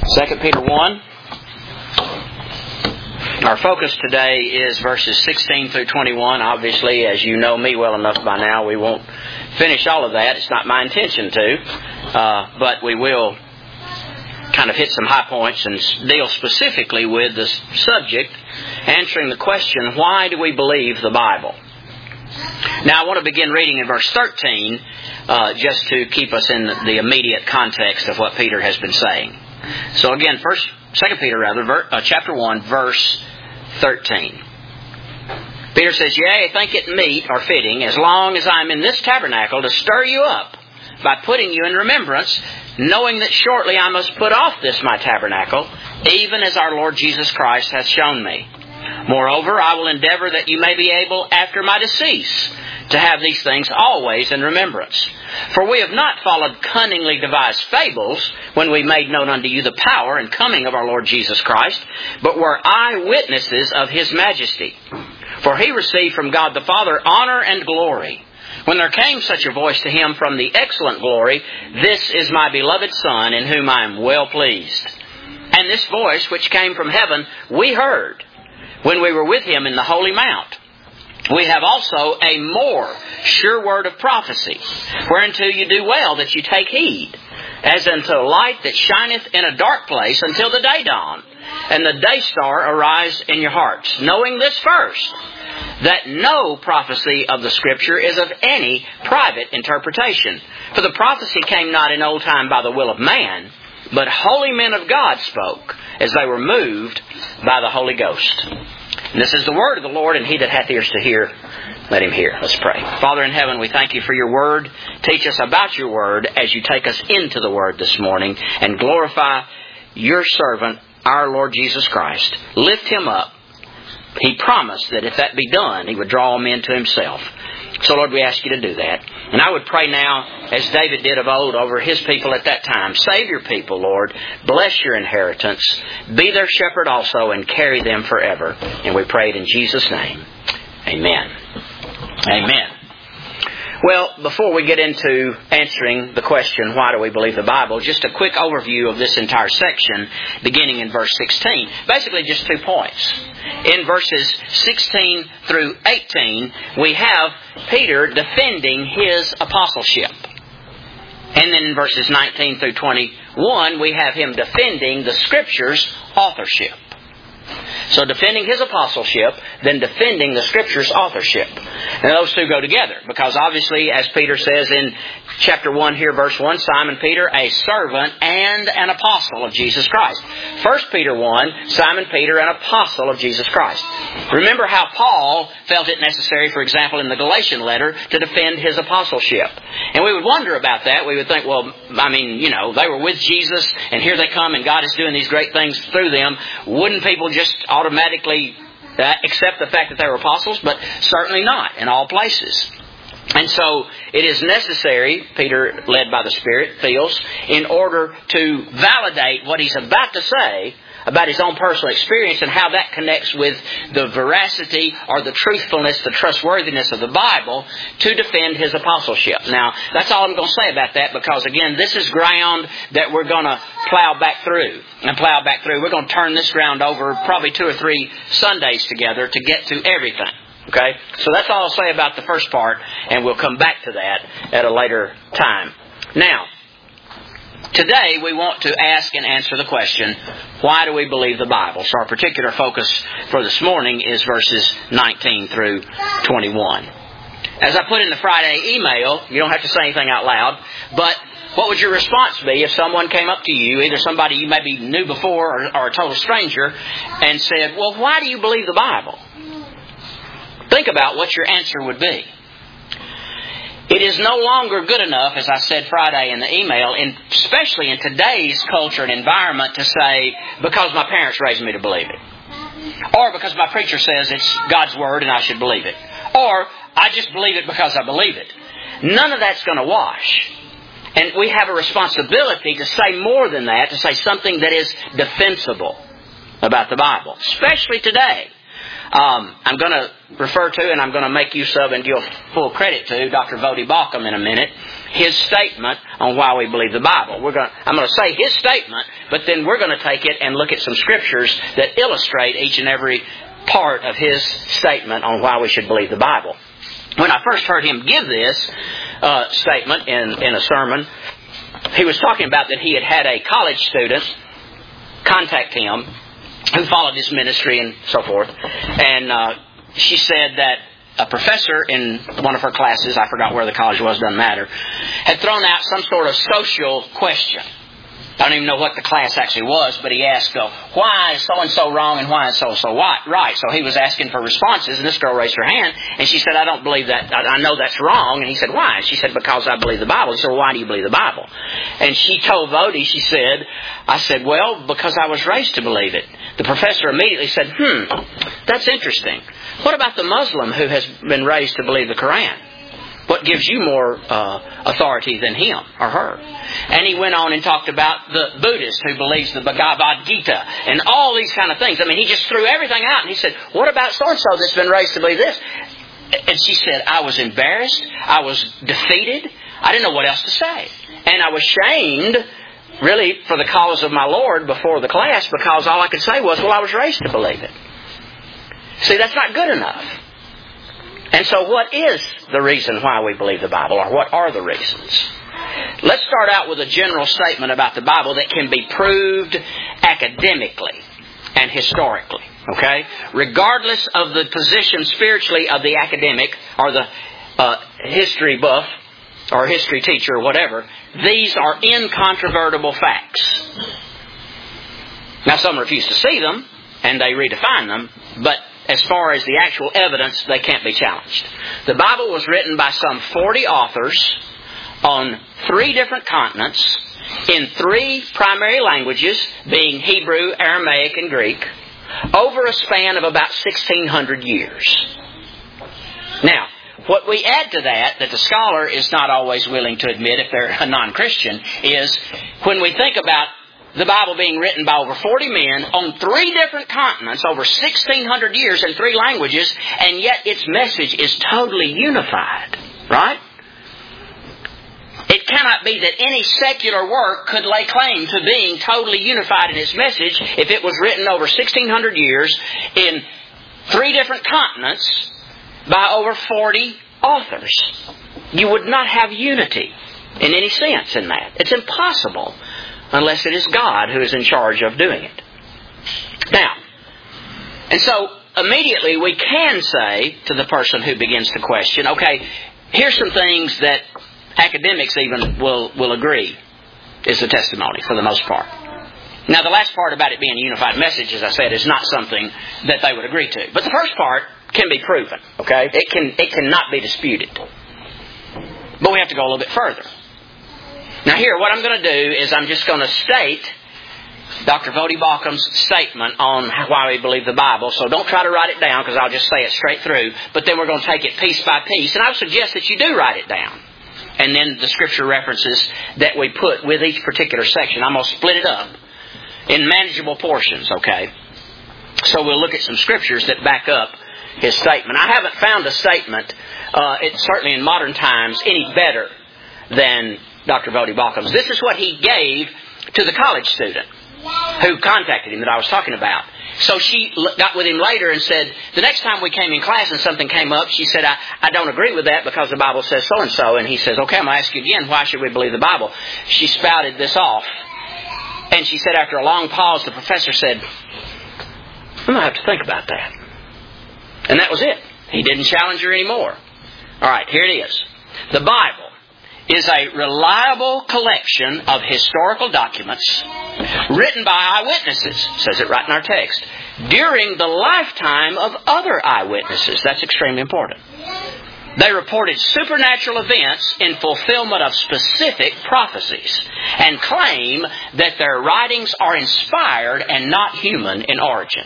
2 Peter 1. Our focus today is verses 16 through 21. Obviously, as you know me well enough by now, we won't finish all of that. It's not my intention to. But we will kind of hit some high points and deal specifically with the subject, answering the question, why do we believe the Bible? Now, I want to begin reading in verse 13, just to keep us in the immediate context of what Peter has been saying. So again, 2 Peter, chapter 1, verse 13. Peter says, "Yea, I think it meet or fitting, as long as I am in this tabernacle, to stir you up by putting you in remembrance, knowing that shortly I must put off this my tabernacle, even as our Lord Jesus Christ hath shown me. Moreover, I will endeavor that you may be able, after my decease, to have these things always in remembrance. For we have not followed cunningly devised fables, when we made known unto you the power and coming of our Lord Jesus Christ, but were eyewitnesses of His majesty. For He received from God the Father honor and glory, when there came such a voice to Him from the excellent glory, This is my beloved Son, in whom I am well pleased. And this voice which came from heaven we heard, when we were with Him in the holy mount. We have also a more sure word of prophecy, whereunto you do well that you take heed, as unto a light that shineth in a dark place until the day dawn, and the day star arise in your hearts, knowing this first, that no prophecy of the Scripture is of any private interpretation. For the prophecy came not in old time by the will of man, but holy men of God spoke, as they were moved by the Holy Ghost." And this is the word of the Lord, and he that hath ears to hear, let him hear. Let's pray. Father in heaven, we thank you for your word. Teach us about your word as you take us into the word this morning, and glorify your servant, our Lord Jesus Christ. Lift him up. He promised that if that be done, he would draw men to himself. So, Lord, we ask you to do that. And I would pray now, as David did of old over his people at that time, save your people, Lord. Bless your inheritance. Be their shepherd also, and carry them forever. And we pray it in Jesus' name. Amen. Amen. Well, before we get into answering the question, why do we believe the Bible, just a quick overview of this entire section, beginning in verse 16. Basically just 2 points. In verses 16 through 18, we have Peter defending his apostleship. And then in verses 19 through 21, we have him defending the Scripture's authorship. So defending his apostleship, then defending the Scripture's authorship. And those two go together, because obviously, as Peter says in chapter 1 here, verse 1, Simon Peter, a servant and an apostle of Jesus Christ. 1 Peter 1, Simon Peter, an apostle of Jesus Christ. Remember how Paul felt it necessary, for example, in the Galatian letter, to defend his apostleship. And we would wonder about that. We would think, well, they were with Jesus, and here they come, and God is doing these great things through them. Wouldn't people just automatically accept the fact that they were apostles? But certainly not in all places. And so it is necessary, Peter, led by the Spirit, feels, in order to validate what he's about to say about his own personal experience and how that connects with the veracity or the truthfulness, the trustworthiness of the Bible, to defend his apostleship. Now, that's all I'm going to say about that, because, again, this is ground that we're going to plow back through. We're going to turn this ground over probably 2 or 3 Sundays together to get to everything. Okay? So that's all I'll say about the first part, and we'll come back to that at a later time. Now, today we want to ask and answer the question, why do we believe the Bible? So our particular focus for this morning is verses 19 through 21. As I put in the Friday email, you don't have to say anything out loud, but what would your response be if someone came up to you, either somebody you maybe knew before or a total stranger, and said, well, why do you believe the Bible? Think about what your answer would be. It is no longer good enough, as I said Friday in the email, especially in today's culture and environment, to say, because my parents raised me to believe it. Or because my preacher says it's God's Word and I should believe it. Or I just believe it because I believe it. None of that's going to wash. And we have a responsibility to say more than that, to say something that is defensible about the Bible, especially today. I'm going to refer to, and I'm going to make use of and give full credit to, Dr. Voddie Baucham in a minute. his statement on why we believe the Bible. I'm going to say his statement, but then we're going to take it and look at some scriptures that illustrate each and every part of his statement on why we should believe the Bible. When I first heard him give this statement in a sermon, he was talking about that he had a college student contact him who followed his ministry and so forth. And she said that a professor in one of her classes, I forgot where the college was, doesn't matter, had thrown out some sort of social question. I don't even know what the class actually was, but he asked, why is so-and-so wrong and why is so-and-so right? So he was asking for responses, and this girl raised her hand, and she said, I don't believe that. I know that's wrong. And he said, why? And she said, because I believe the Bible. He said, well, why do you believe the Bible? And she told Vody, I said, well, because I was raised to believe it. The professor immediately said, that's interesting. What about the Muslim who has been raised to believe the Quran? What gives you more authority than him or her? And he went on and talked about the Buddhist who believes the Bhagavad Gita and all these kind of things. I mean, he just threw everything out and he said, what about so-and-so that's been raised to believe this? And she said, I was embarrassed. I was defeated. I didn't know what else to say. And I was shamed, really, for the cause of my Lord before the class, because all I could say was, well, I was raised to believe it. See, that's not good enough. And so what is the reason why we believe the Bible, or what are the reasons? Let's start out with a general statement about the Bible that can be proved academically and historically. Okay? Regardless of the position spiritually of the academic or the history buff or history teacher or whatever, these are incontrovertible facts. Now some refuse to see them and they redefine them, but as far as the actual evidence, they can't be challenged. The Bible was written by some 40 authors on 3 different continents in 3 primary languages, being Hebrew, Aramaic, and Greek, over a span of about 1,600 years. Now, what we add to that the scholar is not always willing to admit if they're a non-Christian, is when we think about the Bible being written by over 40 men on 3 different continents over 1,600 years in 3 languages, and yet its message is totally unified. Right? It cannot be that any secular work could lay claim to being totally unified in its message if it was written over 1,600 years in 3 different continents by over 40 authors. You would not have unity in any sense in that. It's impossible unless it is God who is in charge of doing it. Now, and so immediately we can say to the person who begins to question, okay, here's some things that academics even will agree is the testimony for the most part. Now, the last part about it being a unified message, as I said, is not something that they would agree to. But the first part can be proven, okay? It cannot be disputed. But we have to go a little bit further. Now here, what I'm going to do is I'm just going to state Dr. Vody Baucham's statement on why we believe the Bible. So don't try to write it down, because I'll just say it straight through. But then we're going to take it piece by piece. And I would suggest that you do write it down. And then the scripture references that we put with each particular section, I'm going to split it up in manageable portions, okay? So we'll look at some scriptures that back up his statement. I haven't found a statement, it's certainly in modern times, any better than Dr. Vody Baucham's. This is what he gave to the college student who contacted him that I was talking about. So she got with him later and said, the next time we came in class and something came up, she said, I don't agree with that because the Bible says so-and-so. And he says, okay, I'm going to ask you again, why should we believe the Bible? She spouted this off. And she said, after a long pause, the professor said, I'm going to have to think about that. And that was it. He didn't challenge her anymore. All right, here it is. The Bible is a reliable collection of historical documents written by eyewitnesses, says it right in our text, during the lifetime of other eyewitnesses. That's extremely important. They reported supernatural events in fulfillment of specific prophecies and claim that their writings are inspired and not human in origin.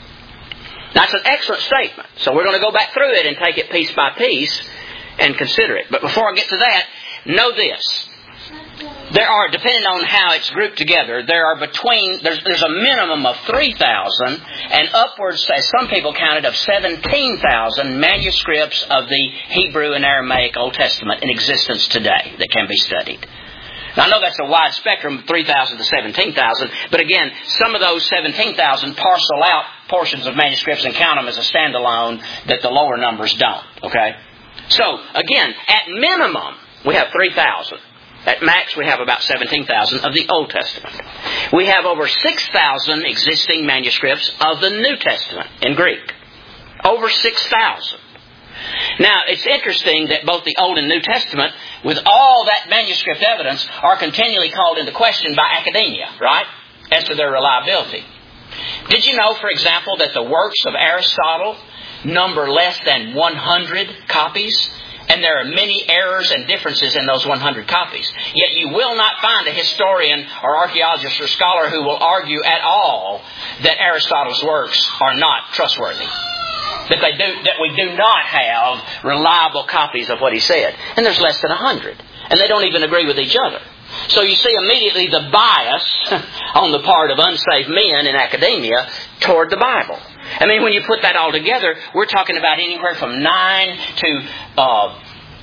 That's an excellent statement. So we're going to go back through it and take it piece by piece and consider it. But before I get to that, know this. there are, depending on how it's grouped together, there's a minimum of 3,000 and upwards, as some people counted, of 17,000 manuscripts of the Hebrew and Aramaic Old Testament in existence today that can be studied. Now, I know that's a wide spectrum, 3,000 to 17,000, but again, some of those 17,000 parcel out portions of manuscripts and count them as a standalone that the lower numbers don't, okay? So, again, at minimum, we have 3,000. At max, we have about 17,000 of the Old Testament. We have over 6,000 existing manuscripts of the New Testament in Greek. Over 6,000. Now, it's interesting that both the Old and New Testament, with all that manuscript evidence, are continually called into question by academia, right? As to their reliability. Did you know, for example, that the works of Aristotle number less than 100 copies? And there are many errors and differences in those 100 copies. Yet you will not find a historian or archaeologist or scholar who will argue at all that Aristotle's works are not trustworthy. That we do not have reliable copies of what he said. And there's less than 100. And they don't even agree with each other. So you see immediately the bias on the part of unsaved men in academia toward the Bible. I mean, when you put that all together, we're talking about anywhere from 9 to,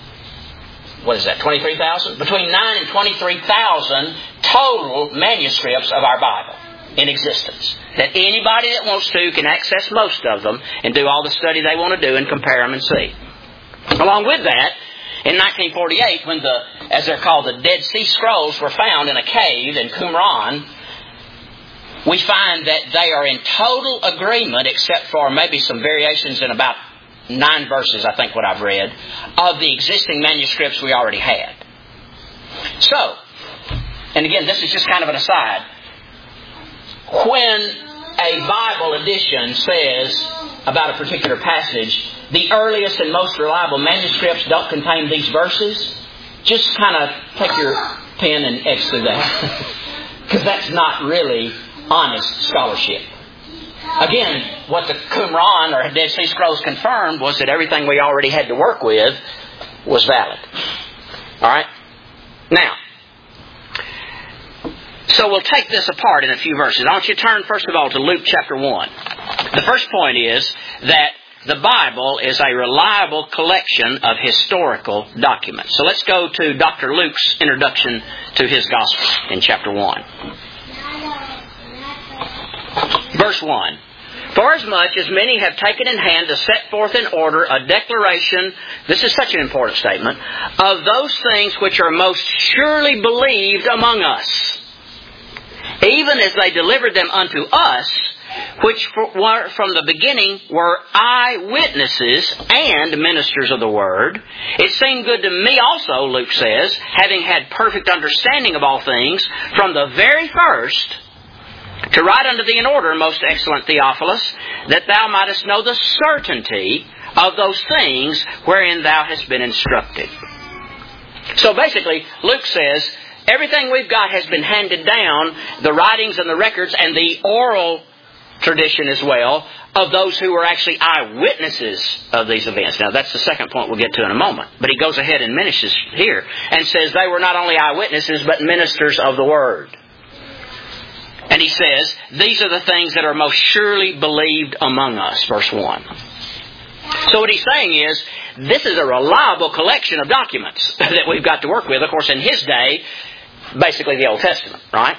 23,000? Between 9 and 23,000 total manuscripts of our Bible in existence. That anybody that wants to can access most of them and do all the study they want to do and compare them and see. Along with that, in 1948, when as they're called, the Dead Sea Scrolls were found in a cave in Qumran, we find that they are in total agreement, except for maybe some variations in about 9 verses, I think what I've read, of the existing manuscripts we already had. So, and again, this is just kind of an aside. When a Bible edition says about a particular passage, the earliest and most reliable manuscripts don't contain these verses, just kind of take your pen and X through that. Because that's not really honest scholarship. Again, what the Qumran or Dead Sea Scrolls confirmed was that everything we already had to work with was valid. Alright? Now, so we'll take this apart in a few verses. I want you to turn first of all to Luke chapter 1. The first point is that the Bible is a reliable collection of historical documents. So let's go to Dr. Luke's introduction to his Gospel in chapter 1. Verse 1. Forasmuch as many have taken in hand to set forth in order a declaration, this is such an important statement, of those things which are most surely believed among us, even as they delivered them unto us, which from the beginning were eyewitnesses and ministers of the Word. It seemed good to me also, Luke says, having had perfect understanding of all things, from the very first, to write unto thee in order, most excellent Theophilus, that thou mightest know the certainty of those things wherein thou hast been instructed. So basically, Luke says, everything we've got has been handed down, the writings and the records and the oral tradition as well, of those who were actually eyewitnesses of these events. Now, that's the second point we'll get to in a moment. But he goes ahead and finishes here and says they were not only eyewitnesses, but ministers of the Word. And he says, these are the things that are most surely believed among us, verse 1. So what he's saying is, this is a reliable collection of documents that we've got to work with. Of course, in his day, basically the Old Testament, right?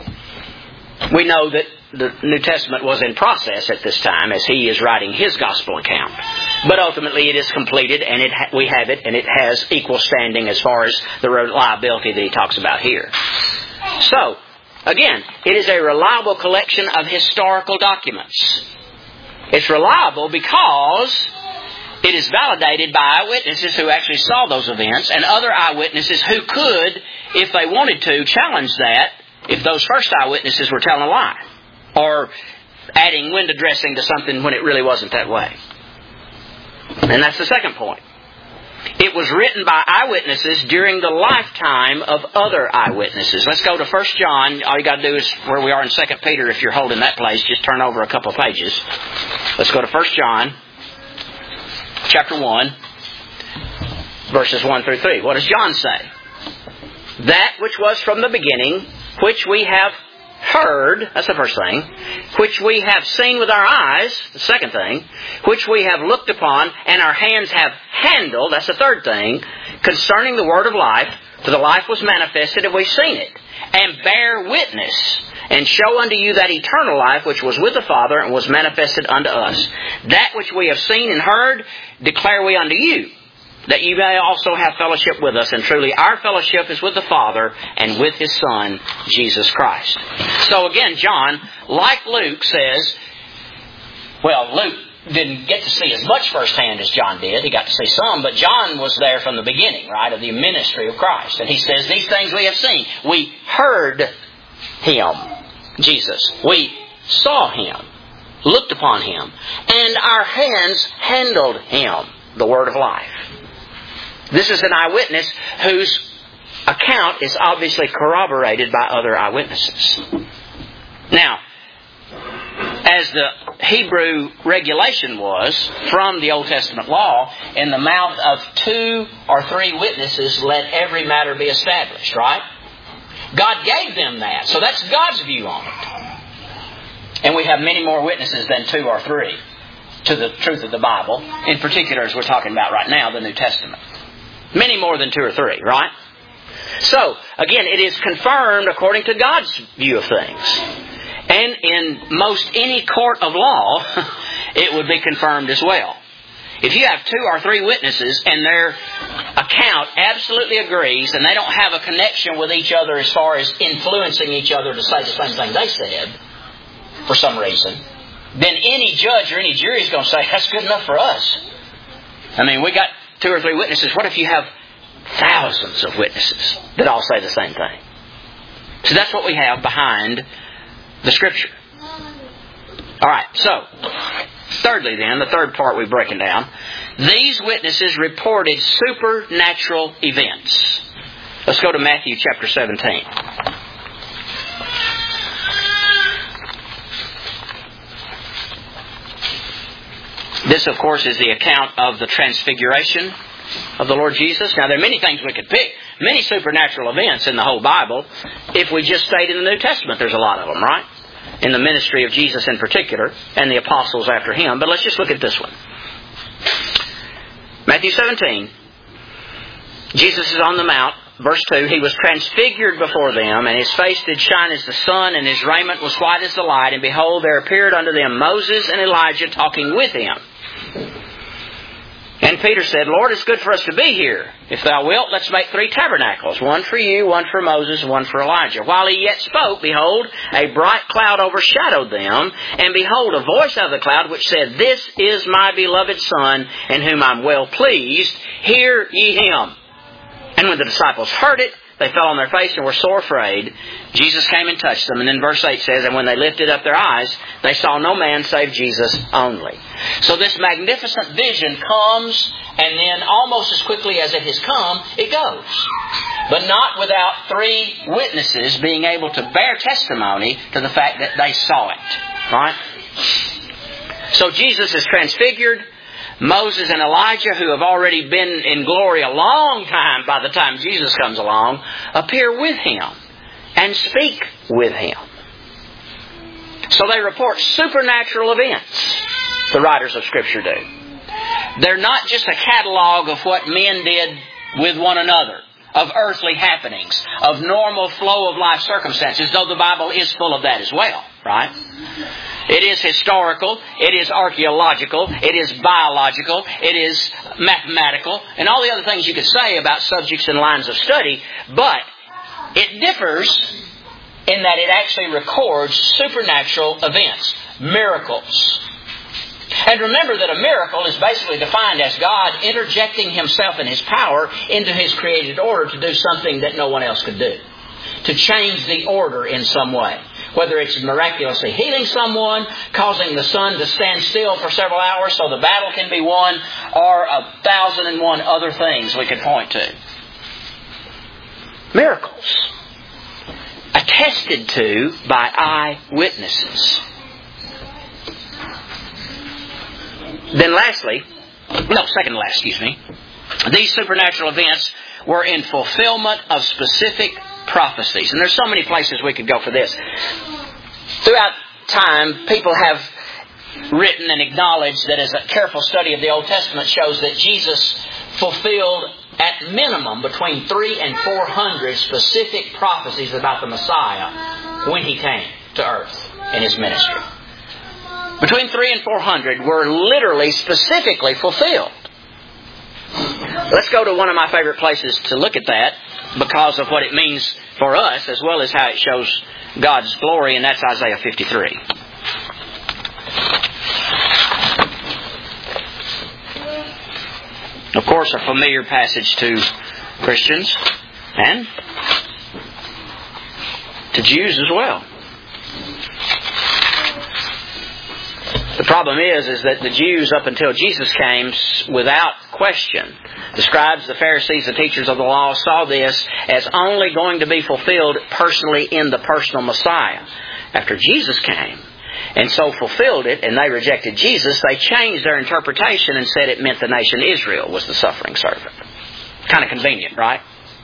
We know that the New Testament was in process at this time as he is writing his gospel account. But ultimately it is completed and we have it and it has equal standing as far as the reliability that he talks about here. So, again, it is a reliable collection of historical documents. It's reliable because it is validated by eyewitnesses who actually saw those events and other eyewitnesses who could, if they wanted to, challenge that if those first eyewitnesses were telling a lie or adding window dressing to something when it really wasn't that way. And that's the second point. It was written by eyewitnesses during the lifetime of other eyewitnesses. Let's go to 1 John. All you got to do is where we are in 2 Peter. If you're holding that place, just turn over a couple of pages. Let's go to 1 John, chapter 1, verses 1 through 3. What does John say? that which was from the beginning, which we have heard, that's the first thing, which we have seen with our eyes, the second thing, which we have looked upon and our hands have handled, that's the third thing, concerning the word of life, for the life was manifested and we've seen it, and bear witness, and show unto you that eternal life which was with the Father and was manifested unto us. That which we have seen and heard declare we unto you, that you may also have fellowship with us. And truly our fellowship is with the Father and with His Son, Jesus Christ. So again, John, like Luke, says, well, Luke didn't get to see as much firsthand as John did. He got to see some, but John was there from the beginning, right, of the ministry of Christ. And he says, these things we have seen. We heard Him, Jesus. We saw Him, looked upon Him, and our hands handled Him, the word of life. This is an eyewitness whose account is obviously corroborated by other eyewitnesses. Now, as the Hebrew regulation was from the Old Testament law, in the mouth of 2 or 3 witnesses let every matter be established, right? God gave them that, so that's God's view on it. And we have many more witnesses than 2 or 3 to the truth of the Bible, in particular as we're talking about right now, the New Testament. Many more than 2 or 3, right? So, again, it is confirmed according to God's view of things. And in most any court of law, it would be confirmed as well. If you have 2 or 3 witnesses and their account absolutely agrees and they don't have a connection with each other as far as influencing each other to say the same thing they said, for some reason, then any judge or any jury is going to say, that's good enough for us. I mean, we got 2 or 3 witnesses. What if you have thousands of witnesses that all say the same thing? So that's what we have behind the Scripture. Alright, so, thirdly then, the third part we've broken down, these witnesses reported supernatural events. Let's go to Matthew chapter 17. This, of course, is the account of the transfiguration of the Lord Jesus. Now, there are many things we could pick. Many supernatural events in the whole Bible. If we just stayed in the New Testament, there's a lot of them, right? In the ministry of Jesus in particular, and the apostles after Him. But let's just look at this one. Matthew 17. Jesus is on the mount. Verse 2, He was transfigured before them, and His face did shine as the sun, and His raiment was white as the light. And behold, there appeared unto them Moses and Elijah talking with Him. And Peter said, Lord, it's good for us to be here. If thou wilt, let's make 3 tabernacles, one for you, one for Moses, and one for Elijah. While he yet spoke, behold, a bright cloud overshadowed them, and behold, a voice out of the cloud which said, This is my beloved Son, in whom I'm well pleased. Hear ye Him. And when the disciples heard it, they fell on their face and were sore afraid. Jesus came and touched them. And then verse 8 says, And when they lifted up their eyes, they saw no man save Jesus only. So this magnificent vision comes, and then almost as quickly as it has come, it goes. But not without 3 witnesses being able to bear testimony to the fact that they saw it. Right? So Jesus is transfigured. Moses and Elijah, who have already been in glory a long time by the time Jesus comes along, appear with Him and speak with Him. So they report supernatural events, the writers of Scripture do. They're not just a catalog of what men did with one another, of earthly happenings, of normal flow of life circumstances, though the Bible is full of that as well, right? It is historical, it is archaeological, it is biological, it is mathematical, and all the other things you could say about subjects and lines of study, but it differs in that it actually records supernatural events, miracles. And remember that a miracle is basically defined as God interjecting Himself and His power into His created order to do something that no one else could do. To change the order in some way. Whether it's miraculously healing someone, causing the sun to stand still for several hours so the battle can be won, or 1,001 other things we could point to. Miracles. Attested to by eyewitnesses. Then second to last, these supernatural events were in fulfillment of specific prophecies. And there's so many places we could go for this. Throughout time, people have written and acknowledged that as a careful study of the Old Testament shows that Jesus fulfilled at minimum between 300 and 400 specific prophecies about the Messiah when He came to earth in His ministry. Between 300 and 400 were literally specifically fulfilled. Let's go to one of my favorite places to look at that because of what it means for us as well as how it shows God's glory, and that's Isaiah 53. Of course, a familiar passage to Christians and to Jews as well. The problem is that the Jews, up until Jesus came, without question, the scribes, the Pharisees, the teachers of the law, saw this as only going to be fulfilled personally in the personal Messiah. After Jesus came, and so fulfilled it, and they rejected Jesus, they changed their interpretation and said it meant the nation Israel was the suffering servant. Kind of convenient, right?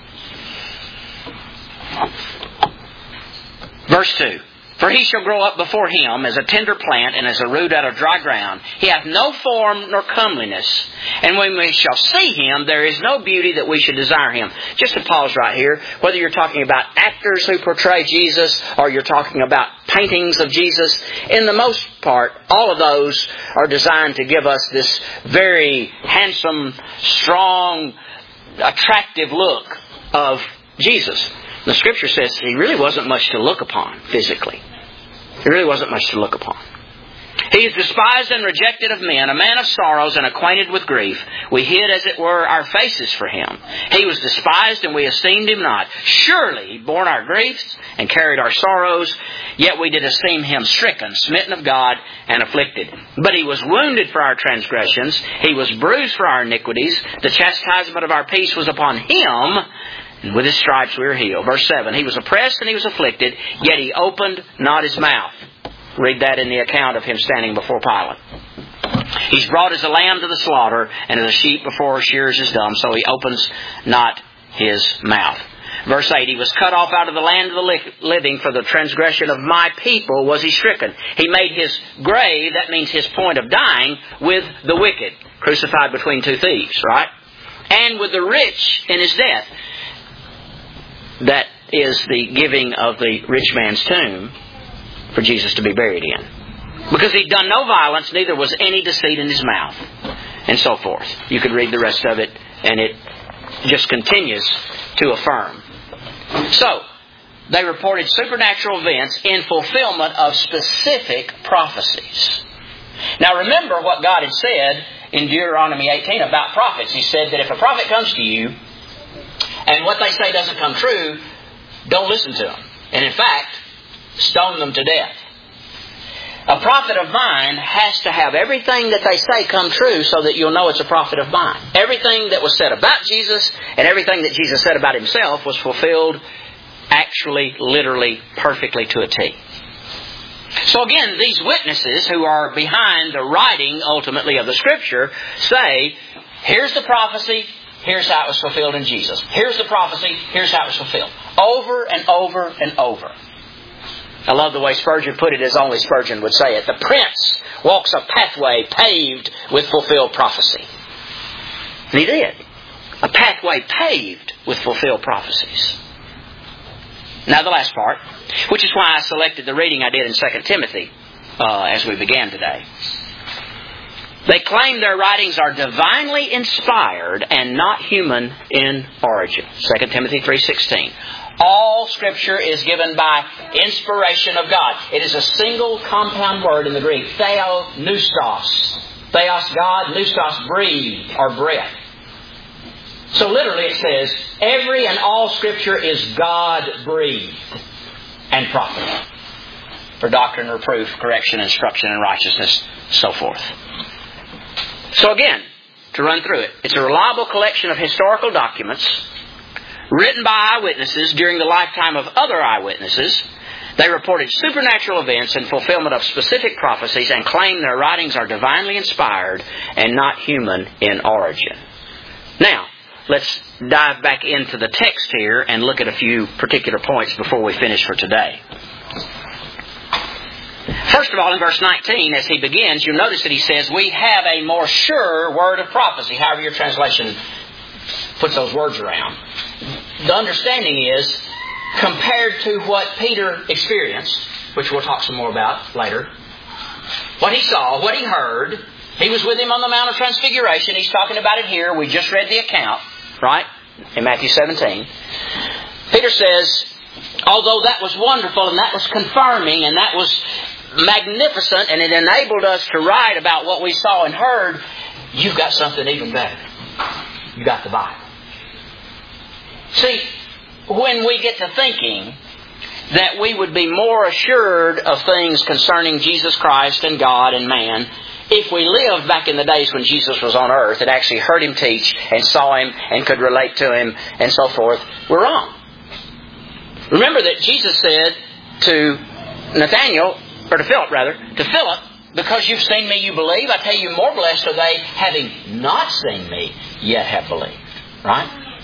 Verse 2. For he shall grow up before him as a tender plant and as a root out of dry ground. He hath no form nor comeliness. And when we shall see him, there is no beauty that we should desire him. Just to pause right here, whether you're talking about actors who portray Jesus or you're talking about paintings of Jesus, in the most part, all of those are designed to give us this very handsome, strong, attractive look of Jesus. The Scripture says He really wasn't much to look upon physically. He really wasn't much to look upon. He is despised and rejected of men, a man of sorrows and acquainted with grief. We hid, as it were, our faces for Him. He was despised and we esteemed Him not. Surely He bore our griefs and carried our sorrows, yet we did esteem Him stricken, smitten of God, and afflicted. But He was wounded for our transgressions. He was bruised for our iniquities. The chastisement of our peace was upon Him, and with His stripes we are healed. Verse 7, He was oppressed and He was afflicted, yet He opened not His mouth. Read that in the account of Him standing before Pilate. He's brought as a lamb to the slaughter, and as a sheep before shearers is dumb, so He opens not His mouth. Verse 8, He was cut off out of the land of the living, for the transgression of my people was He stricken. He made His grave, that means His point of dying, with the wicked, crucified between two thieves, right? And with the rich in His death. That is the giving of the rich man's tomb for Jesus to be buried in. Because He'd done no violence, neither was any deceit in His mouth. And so forth. You could read the rest of it, and it just continues to affirm. So, they reported supernatural events in fulfillment of specific prophecies. Now remember what God had said in Deuteronomy 18 about prophets. He said that if a prophet comes to you, and what they say doesn't come true, don't listen to them. And in fact, stone them to death. A prophet of mine has to have everything that they say come true so that you'll know it's a prophet of mine. Everything that was said about Jesus and everything that Jesus said about Himself was fulfilled actually, literally, perfectly to a T. So again, these witnesses who are behind the writing, ultimately, of the Scripture say, here's the prophecy, here's how it was fulfilled in Jesus. Here's the prophecy, here's how it was fulfilled. Over and over and over. I love the way Spurgeon put it as only Spurgeon would say it. The Prince walks a pathway paved with fulfilled prophecy. And He did. A pathway paved with fulfilled prophecies. Now the last part, which is why I selected the reading I did in 2 Timothy as we began today. They claim their writings are divinely inspired and not human in origin. 2 Timothy 3:16. All Scripture is given by inspiration of God. It is a single compound word in the Greek. Theopneustos. Theos, God. Neustos, breathe or breath. So literally it says, every and all Scripture is God-breathed and profitable for doctrine, reproof, correction, instruction, and righteousness, so forth. So again, to run through it, it's a reliable collection of historical documents written by eyewitnesses during the lifetime of other eyewitnesses. They reported supernatural events in fulfillment of specific prophecies and claim their writings are divinely inspired and not human in origin. Now, let's dive back into the text here and look at a few particular points before we finish for today. First of all, in verse 19, as he begins, you'll notice that he says, we have a more sure word of prophecy. However your translation puts those words around. The understanding is, compared to what Peter experienced, which we'll talk some more about later, what he saw, what he heard, he was with him on the Mount of Transfiguration. He's talking about it here. We just read the account, right, in Matthew 17. Peter says, although that was wonderful and that was confirming and that was magnificent and it enabled us to write about what we saw and heard, you've got something even better. You got the Bible. See, when we get to thinking that we would be more assured of things concerning Jesus Christ and God and man if we lived back in the days when Jesus was on earth and actually heard Him teach and saw Him and could relate to Him and so forth, we're wrong. Remember that Jesus said to Nathanael, or to Philip, because you've seen me, you believe. I tell you, more blessed are they, having not seen me, yet have believed. Right?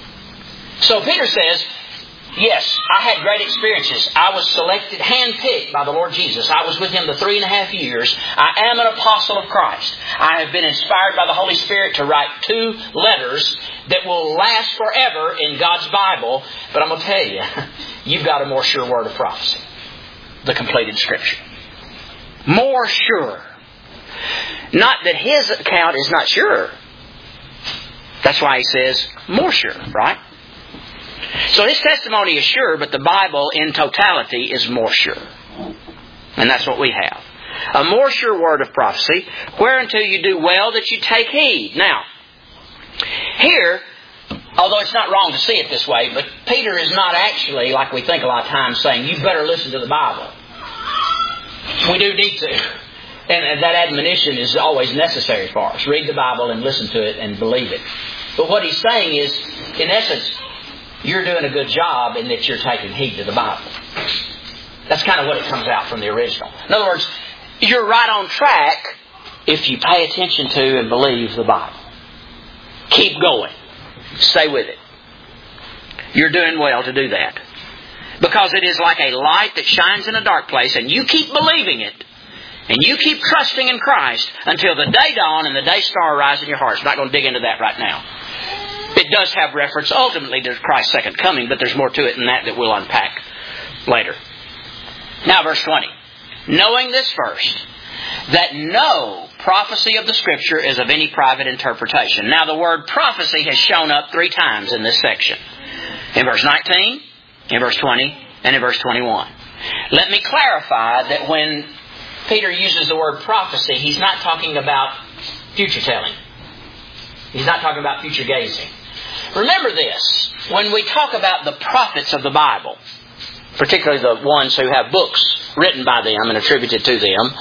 So Peter says, yes, I had great experiences. I was selected, handpicked by the Lord Jesus. I was with Him the 3.5 years. I am an apostle of Christ. I have been inspired by the Holy Spirit to write 2 letters that will last forever in God's Bible. But I'm going to tell you, you've got a more sure word of prophecy. The completed Scripture. More sure. Not that his account is not sure. That's why he says more sure, right? So his testimony is sure, but the Bible in totality is more sure. And that's what we have. A more sure word of prophecy, whereunto you do well that you take heed. Now, here, although it's not wrong to see it this way, but Peter is not actually, like we think a lot of times, saying, you better listen to the Bible. We do need to. And that admonition is always necessary for us. Read the Bible and listen to it and believe it. But what he's saying is, in essence, you're doing a good job in that you're taking heed to the Bible. That's kind of what it comes out from the original. In other words, you're right on track if you pay attention to and believe the Bible. Keep going. Stay with it. You're doing well to do that. Because it is like a light that shines in a dark place, and you keep believing it. And you keep trusting in Christ until the day dawn and the day star rise in your hearts. I'm not going to dig into that right now. It does have reference ultimately to Christ's second coming, but there's more to it than that we'll unpack later. Now verse 20. Knowing this first, that no prophecy of the Scripture is of any private interpretation. Now the word prophecy has shown up 3 times in this section. In verse 19, in verse 20, and in verse 21. Let me clarify that when Peter uses the word prophecy, he's not talking about future telling. He's not talking about future gazing. Remember this, when we talk about the prophets of the Bible, particularly the ones who have books written by them and attributed to them,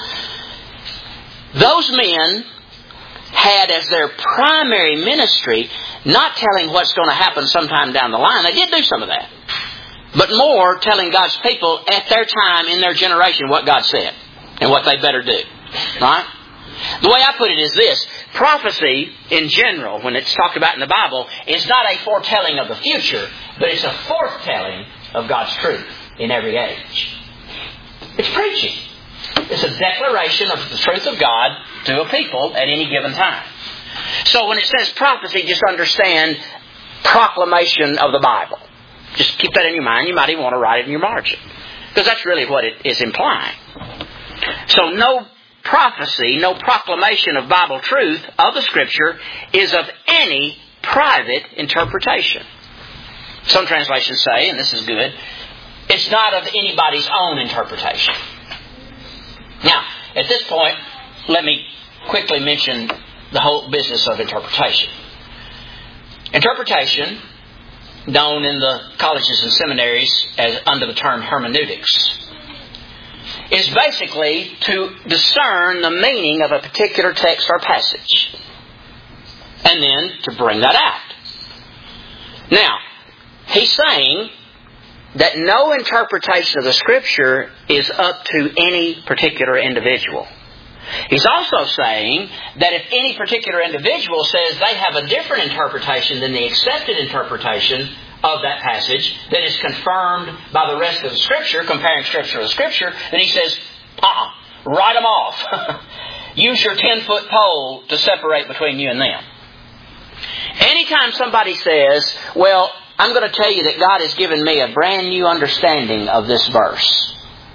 those men had as their primary ministry not telling what's going to happen sometime down the line. They did do some of that. But more telling God's people at their time, in their generation, what God said and what they better do. Right? The way I put it is this. Prophecy, in general, when it's talked about in the Bible, is not a foretelling of the future, but it's a foretelling of God's truth in every age. It's preaching. It's a declaration of the truth of God to a people at any given time. So when it says prophecy, just understand proclamation of the Bible. Just keep that in your mind. You might even want to write it in your margin. Because that's really what it is implying. So no prophecy, no proclamation of Bible truth of the Scripture is of any private interpretation. Some translations say, and this is good, it's not of anybody's own interpretation. Now, at this point, let me quickly mention the whole business of interpretation. Interpretation, known in the colleges and seminaries as under the term hermeneutics, is basically to discern the meaning of a particular text or passage, and then to bring that out. Now, he's saying that no interpretation of the Scripture is up to any particular individual. He's also saying that if any particular individual says they have a different interpretation than the accepted interpretation of that passage that is confirmed by the rest of the Scripture, comparing Scripture with Scripture, then he says, write them off. Use your 10-foot pole to separate between you and them. Anytime somebody says, well, I'm going to tell you that God has given me a brand new understanding of this verse,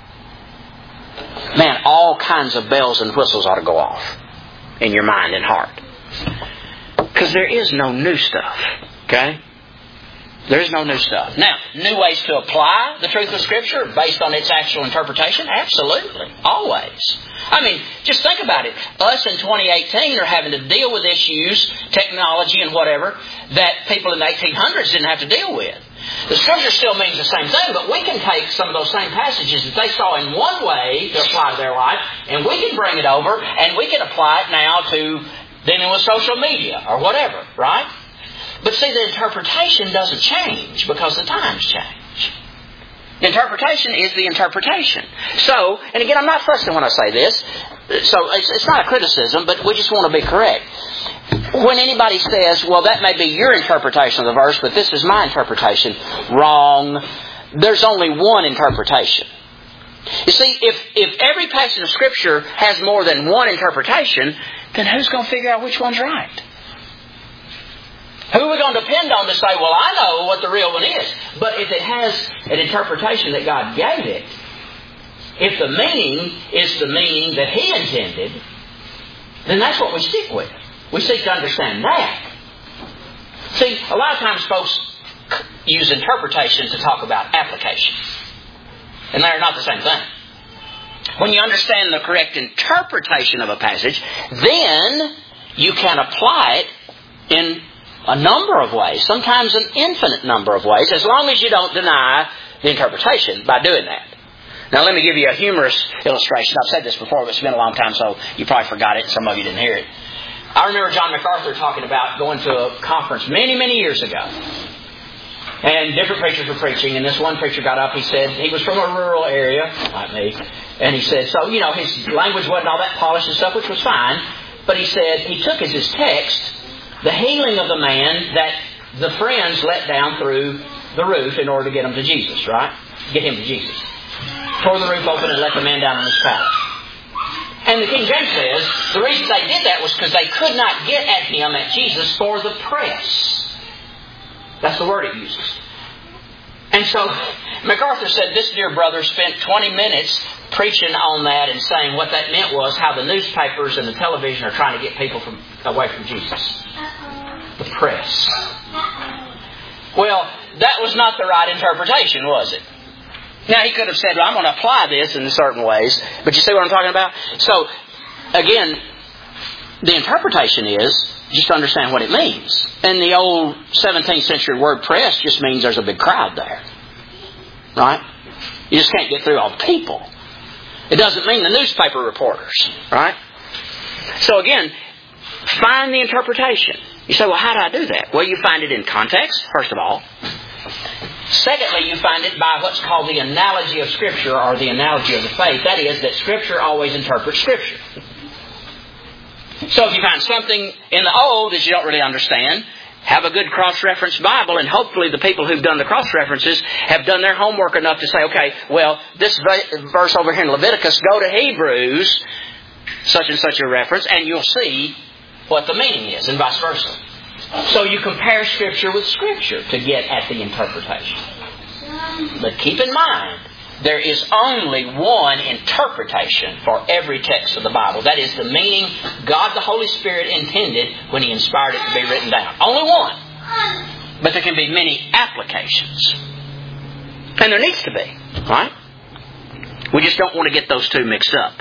man, all kinds of bells and whistles ought to go off in your mind and heart. Because there is no new stuff. Okay? There is no new stuff. Now, new ways to apply the truth of Scripture based on its actual interpretation? Absolutely. Always. I mean, just think about it. Us in 2018 are having to deal with issues, technology and whatever, that people in the 1800s didn't have to deal with. The Scripture still means the same thing, but we can take some of those same passages that they saw in one way to apply to their life, and we can bring it over, and we can apply it now to dealing with social media or whatever, right? But see, the interpretation doesn't change because the times change. The interpretation is the interpretation. So, and again, I'm not fussing when I say this, so it's not a criticism, but we just want to be correct. When anybody says, well, that may be your interpretation of the verse, but this is my interpretation, wrong. There's only one interpretation. You see, if every passage of Scripture has more than one interpretation, then who's going to figure out which one's right? Who are we going to depend on to say, well, I know what the real one is? But if it has an interpretation that God gave it, if the meaning is the meaning that He intended, then that's what we stick with. We seek to understand that. See, a lot of times folks use interpretation to talk about application. And they're not the same thing. When you understand the correct interpretation of a passage, then you can apply it in a number of ways, sometimes an infinite number of ways, as long as you don't deny the interpretation by doing that. Now let me give you a humorous illustration. I've said this before, but it's been a long time, so you probably forgot it and some of you didn't hear it. I remember John MacArthur talking about going to a conference many, many years ago. And different preachers were preaching, and this one preacher got up, he said, he was from a rural area, like me, and he said, so, his language wasn't all that polished and stuff, which was fine, but he said he took as his text the healing of the man that the friends let down through the roof in order to get him to Jesus, right? Get him to Jesus. Tore the roof open and let the man down on his pallet. And the King James says the reason they did that was because they could not get at him, at Jesus, for the press. That's the word it uses. And so MacArthur said this dear brother spent 20 minutes preaching on that and saying what that meant was how the newspapers and the television are trying to get people away from Jesus. The press. Well, that was not the right interpretation, was it? Now, he could have said, well, I'm going to apply this in certain ways. But you see what I'm talking about? So, again, the interpretation is just to understand what it means. And the old 17th century word press just means there's a big crowd there. Right? You just can't get through all the people. It doesn't mean the newspaper reporters. Right? So, again, find the interpretation. You say, well, how do I do that? Well, you find it in context, first of all. Secondly, you find it by what's called the analogy of Scripture or the analogy of the faith. That is, that Scripture always interprets Scripture. So if you find something in the Old that you don't really understand, have a good cross-reference Bible, and hopefully the people who've done the cross-references have done their homework enough to say, okay, well, this verse over here in Leviticus, go to Hebrews, such and such a reference, and you'll see what the meaning is, and vice versa. So you compare Scripture with Scripture to get at the interpretation. But keep in mind, there is only one interpretation for every text of the Bible. That is the meaning God the Holy Spirit intended when He inspired it to be written down. Only one. But there can be many applications. And there needs to be. Right? We just don't want to get those two mixed up.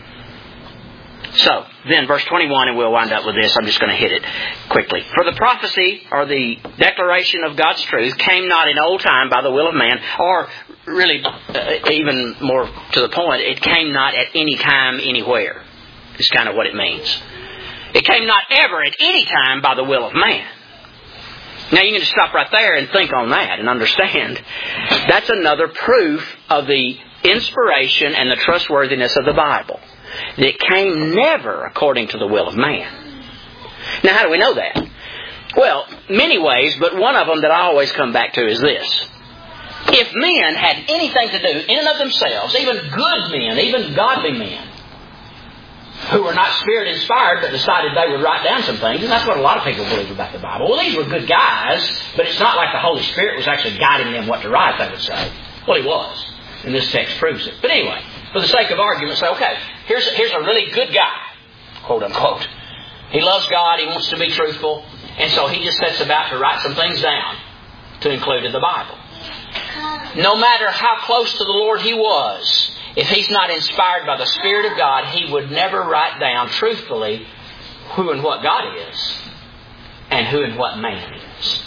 So, then verse 21, and we'll wind up with this. I'm just going to hit it quickly. For the prophecy, or the declaration of God's truth, came not in old time by the will of man, or really, even more to the point, it came not at any time, anywhere. Is kind of what it means. It came not ever at any time by the will of man. Now you can just stop right there and think on that and understand. That's another proof of the inspiration and the trustworthiness of the Bible. that came never according to the will of man. Now, how do we know that? Well, many ways, but one of them that I always come back to is this. If men had anything to do in and of themselves, even good men, even godly men, who were not Spirit-inspired but decided they would write down some things, and that's what a lot of people believe about the Bible. Well, these were good guys, but it's not like the Holy Spirit was actually guiding them what to write, they would say. Well, He was, and this text proves it. But anyway, for the sake of argument, say, okay, here's a really good guy, quote unquote. He loves God, he wants to be truthful, and so he just sets about to write some things down to include in the Bible. No matter how close to the Lord he was, if he's not inspired by the Spirit of God, he would never write down truthfully who and what God is and who and what man is.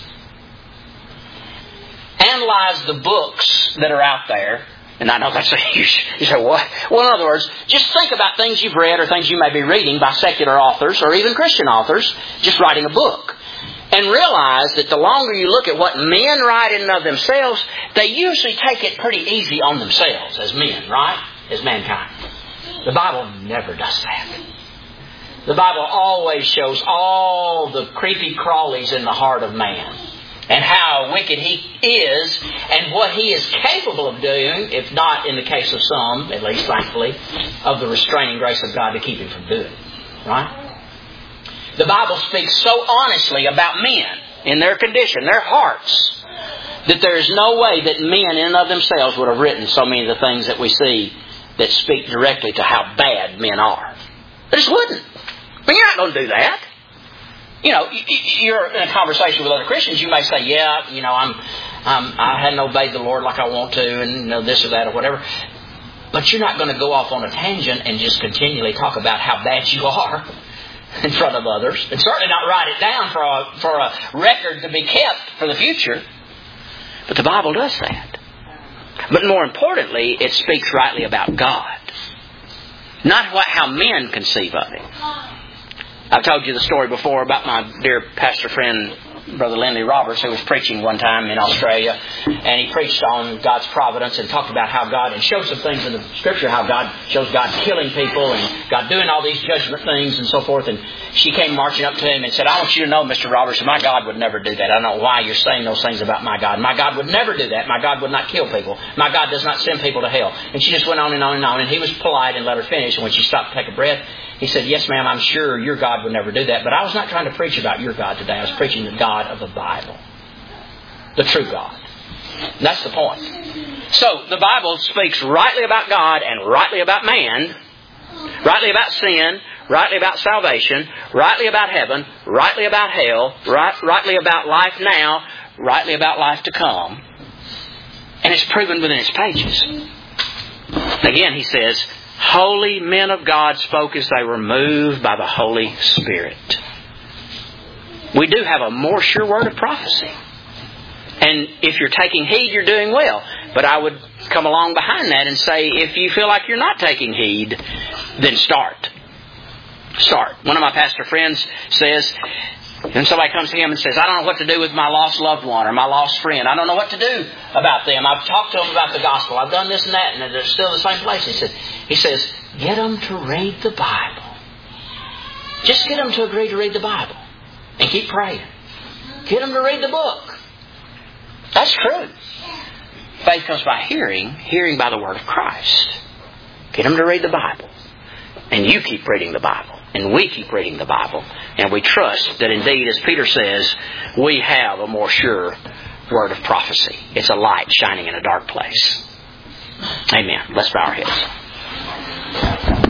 Analyze the books that are out there. And I know that's a huge... You say, what? Well, in other words, just think about things you've read or things you may be reading by secular authors or even Christian authors just writing a book. And realize that the longer you look at what men write in and of themselves, they usually take it pretty easy on themselves as men, right? As mankind. The Bible never does that. The Bible always shows all the creepy crawlies in the heart of man. And how wicked he is and what he is capable of doing, if not in the case of some, at least thankfully, of the restraining grace of God to keep him from doing it. Right? The Bible speaks so honestly about men in their condition, their hearts, that there is no way that men in and of themselves would have written so many of the things that we see that speak directly to how bad men are. They just wouldn't. But you're not going to do that. You know, you're in a conversation with other Christians, you may say, yeah, I hadn't obeyed the Lord like I want to, and this or that or whatever. But you're not going to go off on a tangent and just continually talk about how bad you are in front of others, and certainly not write it down for a record to be kept for the future. But the Bible does that. But more importantly, it speaks rightly about God, not how men conceive of it. I've told you the story before about my dear pastor friend, Brother Lindley Roberts, who was preaching one time in Australia, and he preached on God's providence and talked about how God, and showed some things in the Scripture, how God shows God killing people and God doing all these judgment things and so forth. And she came marching up to him and said, I want you to know, Mr. Roberts, my God would never do that. I don't know why you're saying those things about my God. My God would never do that. My God would not kill people. My God does not send people to hell. And she just went on and on and on, and he was polite and let her finish. And when she stopped to take a breath, he said, yes, ma'am, I'm sure your God would never do that. But I was not trying to preach about your God today. I was preaching the God of the Bible. The true God. And that's the point. So, the Bible speaks rightly about God and rightly about man, rightly about sin, rightly about salvation, rightly about heaven, rightly about hell, rightly about life now, rightly about life to come. And it's proven within its pages. Again, he says, holy men of God spoke as they were moved by the Holy Spirit. We do have a more sure word of prophecy. And if you're taking heed, you're doing well. But I would come along behind that and say, if you feel like you're not taking heed, then start. Start. One of my pastor friends says, and somebody comes to him and says, I don't know what to do with my lost loved one or my lost friend. I don't know what to do about them. I've talked to them about the gospel. I've done this and that, and they're still in the same place. He says, get them to read the Bible. Just get them to agree to read the Bible. And keep praying. Get them to read the book. That's true. Faith comes by hearing, hearing by the Word of Christ. Get them to read the Bible. And you keep reading the Bible. And we keep reading the Bible. And we trust that indeed, as Peter says, we have a more sure word of prophecy. It's a light shining in a dark place. Amen. Let's bow our heads.